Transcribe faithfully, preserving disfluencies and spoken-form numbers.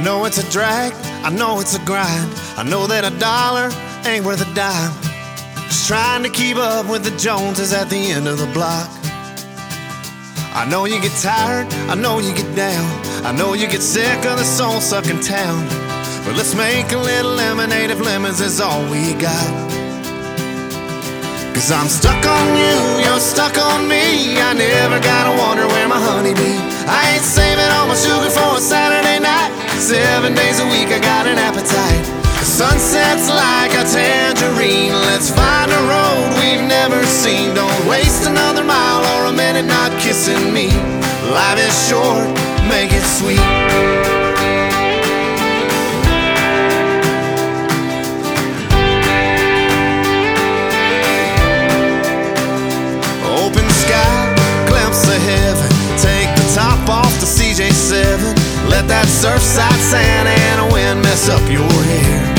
know it's a drag, I know it's a grind. I know that a dollar ain't worth a dime. Just trying to keep up with the Joneses at the end of the block. I know you get tired, I know you get down, I know you get sick of the soul-sucking town. But let's make a little lemonade if lemons is all we got. Cause I'm stuck on you, you're stuck on me. I never gotta wonder where my honey be. I ain't saving all my sugar for a Saturday night. Seven days a week I got an appetite. The sunset's like a tangerine. Let's find a road we've never seen. Don't waste another mile or a minute not kissing me. Life is short, make it sweet. Open sky, glimpse of heaven. Take the top off the C J seven. Let that surfside sand and a wind mess up your hair.